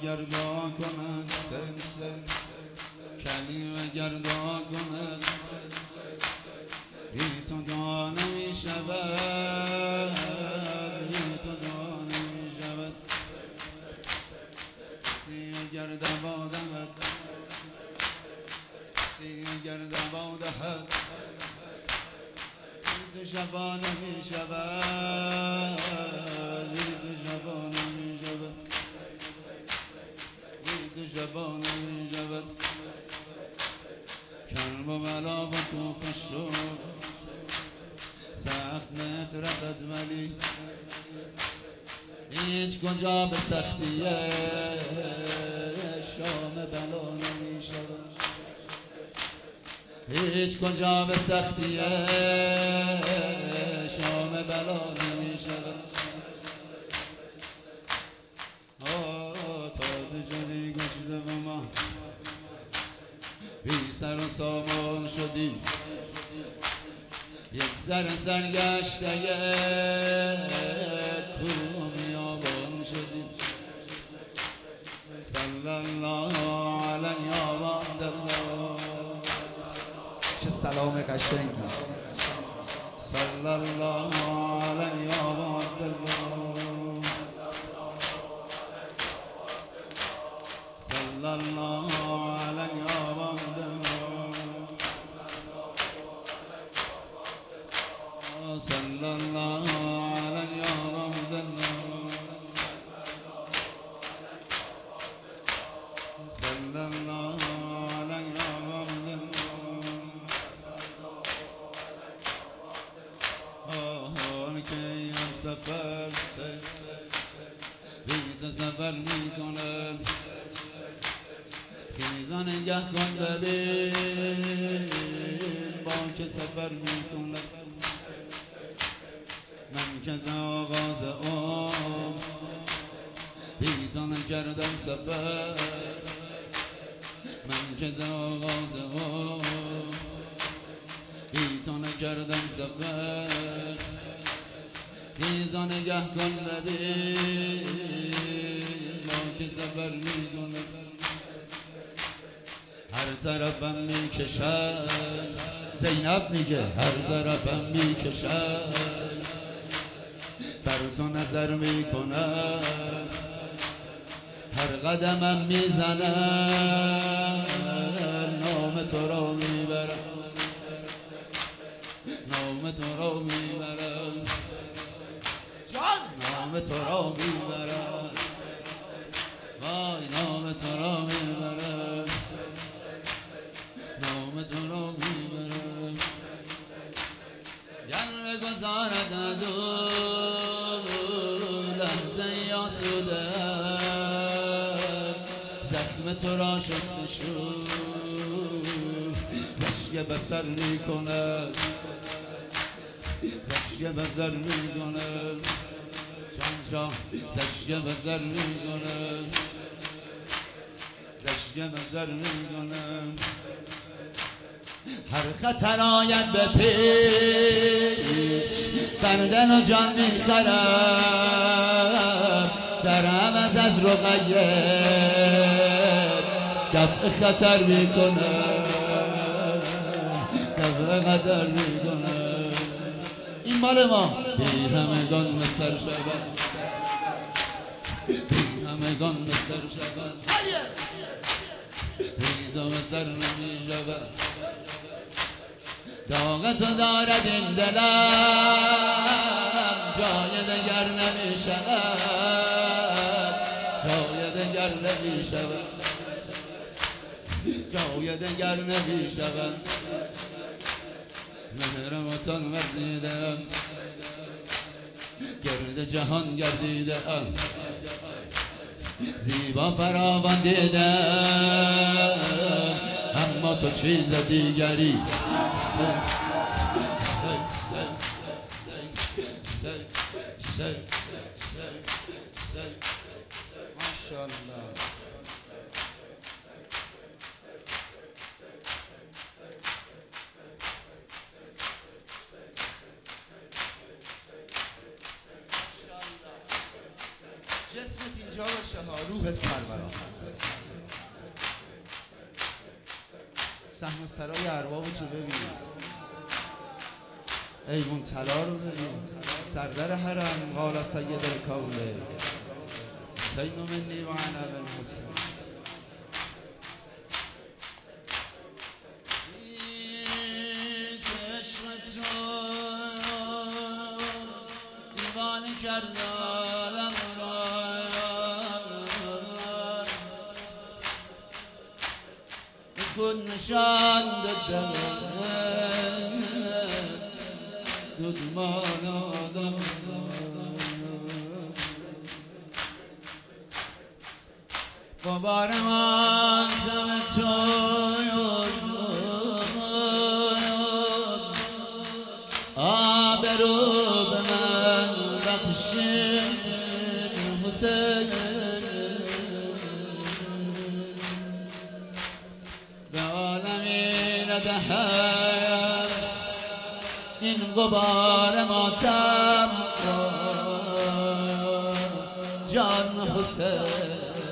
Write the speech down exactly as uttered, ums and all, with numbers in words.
گردا کند سل سل کلیم گردا کند بی تو دا نمی شود بی تو دا نمی شود کسی اگر دوا دهد کسی اگر دوا دهد بی تو شفا نمی شود بی تو شفا نمی شود بی تو شفا نمی شود کرب و بلا و کوفه شد سخت نترفت ولی هیچ کجا به سختیه شام بلا نمی شود هیچ کجا به سختیه شام بلا نمی شود تازه شدی گشته و ما بی سر و سامان شدی یک سر سرگشته کوه بیابان شدی صلی الله علیه و الله چه سلام قشنگی صلی الله علیه و الله صلی الله علیه و الله صلی الله علیه و الله صلی الله علیه و الله آه که هم سفر بیت سفر میکنه خیزان نگه کن ببین با که سفر میکنه من که از آغاز عمر بی تو نکردم سفر من که از آغاز عمر بی تو نکردم سفر خیزا نگه کن ببین با که سفر میکنه هر طرفم میکشد زینب میگه هر طرفم میکشد بر تو نظر میکنم هر قدمم میزنم نام تو را میبرم نام تو را میبرم جان نام تو را میبرم وای نام تو را میبرم نام تو را میبرم گر بگذارد دو لحظه آسوده زخم تو را شستشو زشک بسر میکند زشک بسر میکند جان جان زشک بسر میکند زشک بسر میکند هر خطر آید به پیش بر دل و جان میخرم در عوض از رقیه دفع خطر میکنم دفع قدر میکنم این مال ما بی همگان مستر شود بی همگان مستر شود بی تو مستر نمی شود داغ تو دارد این دلم جای دگر نمی شود جای دگر نمی شود جای دگر نمی شود مهر وطن ورزیدم گرد جهان گردیدم زیبا فراوان دیدم اما تو چیز دیگری ماشاءالله جسمت اینجا باشه ها، روحت کربلا. سهم سرای اربابتو ببین، ایوون طلا رو ببین، سردر حرم قال سید الکوله حسین منی و انا بن حسین. دیوانه کردم را خود نشان دادم دودمان آدم بابار من زم توی آبرو به من بخشید حسین به عالمی ندهد این غبار ماتم جان حسین.